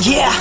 Yeah,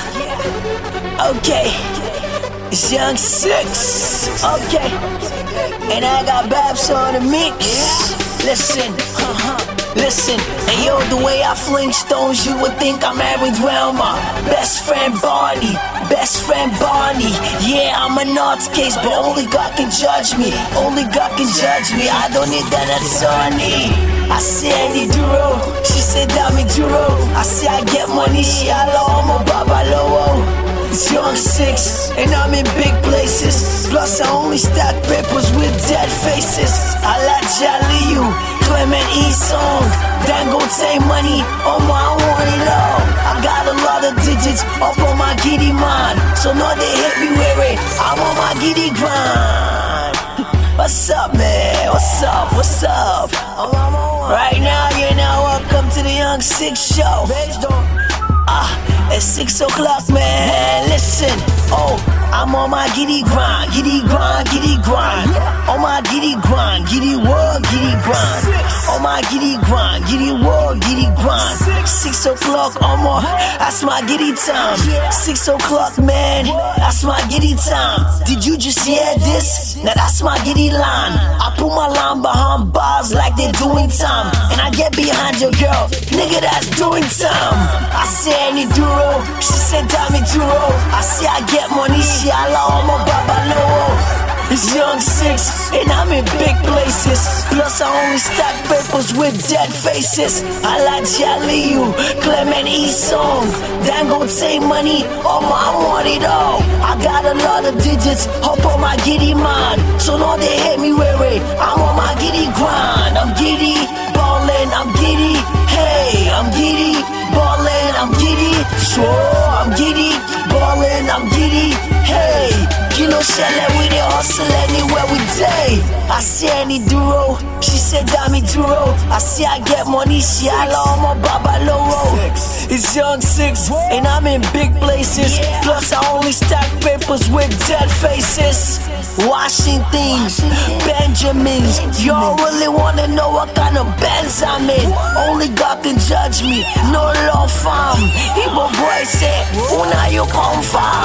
okay. It's Young Six, okay. And I got Babs on the mix. Listen, listen. And yo, the way I fling stones, you would think I'm married well. My best friend Barney, best friend Barney. Yeah, I'm an arts case, but only God can judge me. Only God can judge me. I don't need that attorney. I say I need Duro, she said Dami Duro. I say I get money, she allow, I'm a babalowo. It's Young Six, and I'm in big places. Plus I only stack papers with dead faces. I like Jaliu, Clement E song. Dangote money, oh my, I want it all. I got a lot of digits up on my giddy mind, so now they hit me with it. I'm on my giddy grind. What's up, man? What's up? What's up? Right now, you're now welcome to the Young Six show. It's 6 o'clock, man. Listen, oh, I'm on my giddy grind, giddy grind, giddy grind. On my giddy grind, giddy world, giddy grind. On my giddy grind, giddy world, giddy grind. 6 o'clock, that's my giddy time. 6 o'clock, man, that's my giddy time. Did you just hear this? Now that's my giddy line. I put my line behind bars like they're doing time, and I get behind your girl, nigga, that's doing time. I say I need Duro, she said Dami Duro. I say I get money, she allow, I'm a babalowo. It's Young Six, and I'm in big places. Plus I only stack papers with dead faces. I like Jaliu, Clement E song. Dangote money, oh my, I want it all. I got a lot of digits up on my giddy mind, so now they hit me with it. I'm on my giddy grind. I'm giddy, ballin', I'm giddy. Hey, I'm giddy, ballin', I'm giddy. Sure, I'm giddy, ballin', I'm giddy. Hey, Kilo Shelle, we dey hustle anywhere we day. I say I need Duro, she said Dami Duro. I say I get money, she allow, I'm a babalowo. It's Young Six, and I'm in big places. Plus I only stack papers with dead faces. Washington, Benjamins. Y'all really wanna know what kind of Benz I'm in? Only God can judge me, no law farm. Igbo boy say, una you come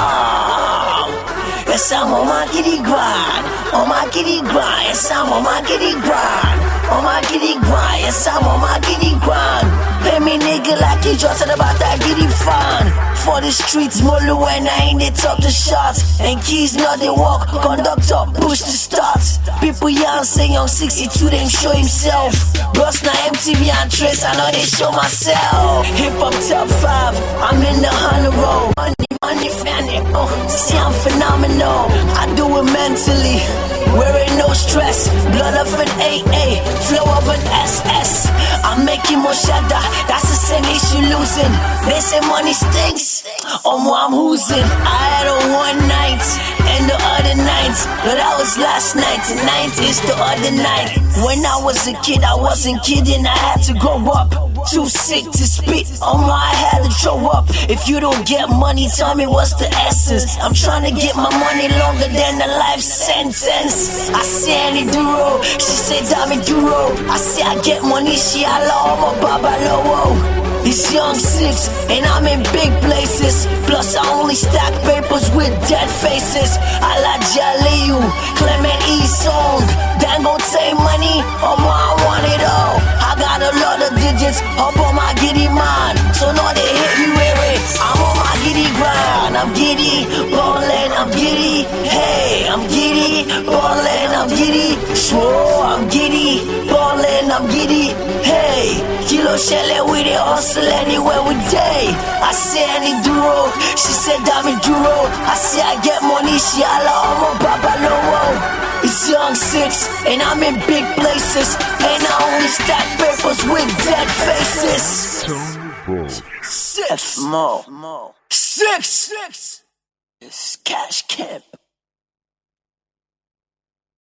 from? Yes, I'm on my giddy grind, on my giddy grind. Yes, I'm on my giddy grind, on my giddy grind. Yes, I'm on my giddy grind. Pay me nigga like you just said about that giddy fun. For the streets, Molu when I ain't they top the shots. And keys not they walk, conductor push the starts. People young say Young 62 them show himself. Bros now MTV and Trace, I know they show myself. Hip hop top 5, I'm in the 100 row. Money fanny, see I'm phenomenal. I do it mentally, wearing no stress. Blood of an AA, flow of an SS. I'm making more shadow, that's the same issue losing. They say money stinks, I'm oozing. I had a one night and the other nights, but that was last night. Tonight is the other night. When I was a kid, I wasn't kidding, I had to grow up. Too sick to spit, I had to throw up. If you don't get money, tell me what's the essence. I'm trying to get my money longer than a life sentence. I say I need Duro, she said Dami Duro. I say I get money, she allow, I'm a babalowo. It's Young Six, and I'm in big places. Plus I only stack papers with dead faces. I like Jaliu, Clement E song. Dangote money, oh my, I want it all. I got a lot of digits up on my giddy mind, so now they hit me with it. I'm on my giddy grind. I'm giddy, ballin', I'm giddy. Hey, I'm giddy, ballin', I'm giddy. Sure, I'm giddy, ballin', I'm giddy. Hey, Kilo Shelle, we dey hustle anywhere we day. I say I need Duro, she said Dami Duro. I say I get money, she allow, I'm a babalowo. It's Young Six, and I'm in big places. And I only stack papers with dead faces. Six more. Six. It's Cash Camp.